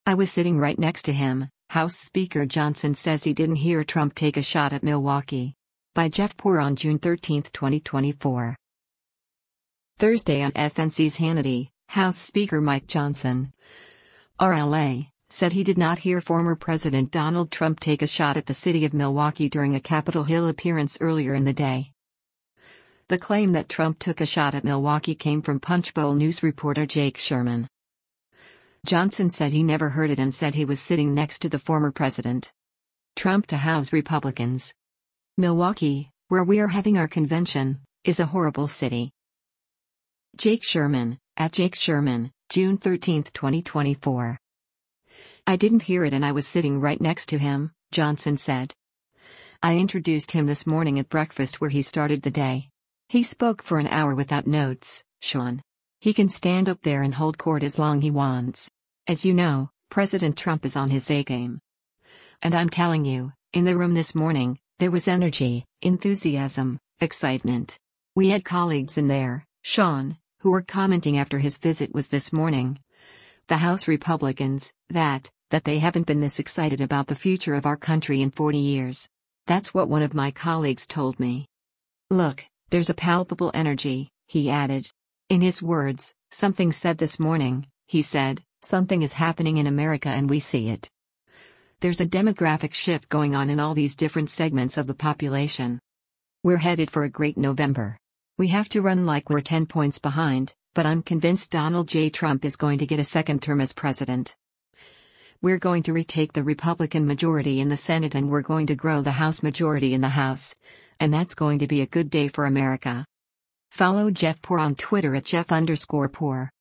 I was sitting right next to him, House Speaker Johnson says he didn't hear Trump take a shot at Milwaukee. By Jeff Poor on June 13, 2024. Thursday on FNC's Hannity, House Speaker Mike Johnson, RLA, said he did not hear former President Donald Trump take a shot at the city of Milwaukee during a Capitol Hill appearance earlier in the day. The claim that Trump took a shot at Milwaukee came from Punchbowl News reporter Jake Sherman. Johnson said he never heard it and said he was sitting next to the former president. Trump to House Republicans. Milwaukee, where we are having our convention, is a horrible city. Jake Sherman, at Jake Sherman, June 13, 2024. I didn't hear it and I was sitting right next to him, Johnson said. I introduced him this morning at breakfast where he started the day. He spoke for an hour without notes, Sean. He can stand up there and hold court as long he wants. As you know, President Trump is on his A game. And I'm telling you, in the room this morning, there was energy, enthusiasm, excitement. We had colleagues in there, Sean, who were commenting after his visit was this morning. The House Republicans, that they haven't been this excited about the future of our country in 40 years. That's what one of my colleagues told me. Look, there's a palpable energy, he added. In his words, something said this morning, he said, something is happening in America and we see it. There's a demographic shift going on in all these different segments of the population. We're headed for a great November. We have to run like we're 10 points behind, but I'm convinced Donald J. Trump is going to get a second term as president. We're going to retake the Republican majority in the Senate and we're going to grow the House majority in the House. And that's going to be a good day for America. Follow Jeff Poor on Twitter at Jeff_Poor.